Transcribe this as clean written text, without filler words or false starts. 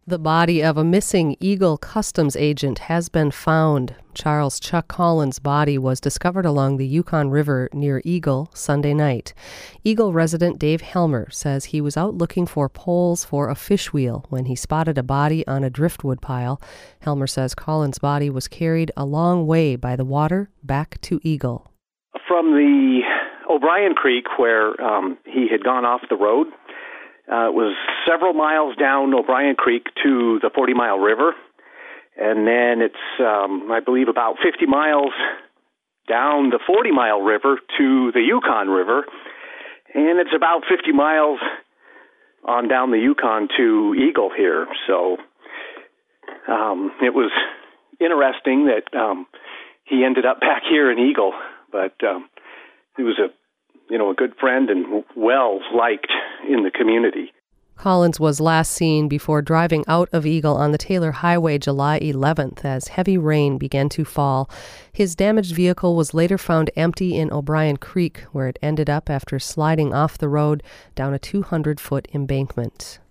The body of a missing Eagle customs agent has been found. Charles Chuck Collins' body was discovered along the Yukon River near Eagle Sunday night. Eagle resident Dave Helmer says he was out looking for poles for a fish wheel when he spotted a body on a driftwood pile. Helmer says Collins' body was carried a long way by the water back to Eagle. From the O'Brien Creek where he had gone off the road, it was several miles down O'Brien Creek to the 40 Mile River, and then it's, I believe, about 50 miles down the 40 Mile River to the Yukon River, and it's about 50 miles on down the Yukon to Eagle here. So it was interesting that he ended up back here in Eagle, but he was a good friend and well-liked in the community. Collins was last seen before driving out of Eagle on the Taylor Highway July 11th as heavy rain began to fall. His damaged vehicle was later found empty in O'Brien Creek, where it ended up after sliding off the road down a 200-foot embankment.